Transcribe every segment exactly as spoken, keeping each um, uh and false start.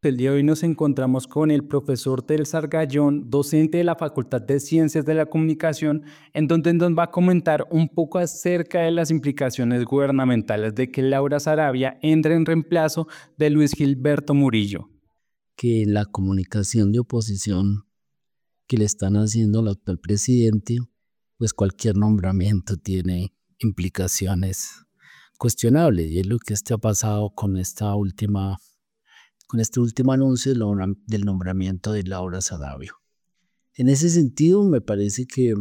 El día de hoy nos encontramos con el profesor Telsar Gallón, docente de la Facultad de Ciencias de la Comunicación, en donde nos va a comentar un poco acerca de las implicaciones gubernamentales de que Laura Sarabia entre en reemplazo de Luis Gilberto Murillo. Que la comunicación de oposición que le están haciendo al actual presidente, pues cualquier nombramiento tiene implicaciones cuestionables, y es lo que este ha pasado con esta última con este último anuncio del nombramiento de Laura Sarabia. En ese sentido, me parece que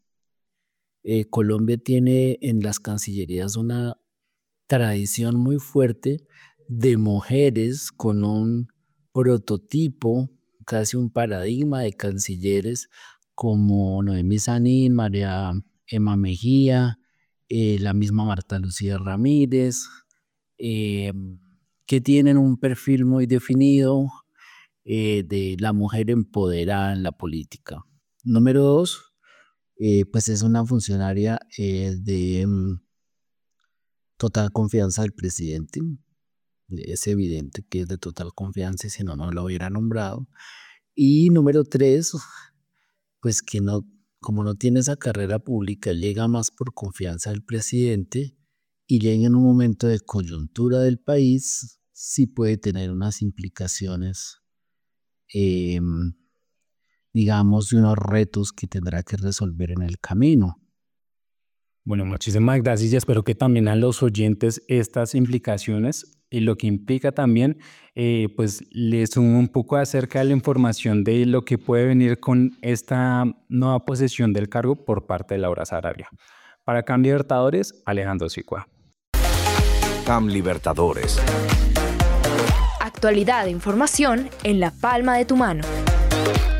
eh, Colombia tiene en las cancillerías una tradición muy fuerte de mujeres con un prototipo, casi un paradigma de cancilleres como Noemí Sanín, María Emma Mejía, eh, la misma Marta Lucía Ramírez, eh, que tienen un perfil muy definido eh, de la mujer empoderada en la política. Número dos, eh, pues es una funcionaria eh, de um, total confianza del presidente. Es evidente que es de total confianza y si no, no lo hubiera nombrado. Y número tres, pues que no, como no tiene esa carrera pública, llega más por confianza del presidente y llega en un momento de coyuntura del país, sí puede tener unas implicaciones, eh, digamos, de unos retos que tendrá que resolver en el camino. Bueno, muchísimas gracias y espero que también a los oyentes estas implicaciones y lo que implica también, eh, pues les sume un poco acerca de la información de lo que puede venir con esta nueva posesión del cargo por parte de Laura Sarabia. Para C A M Libertadores, Alejandro Sicua. C A M Libertadores. Actualidad e información en la palma de tu mano.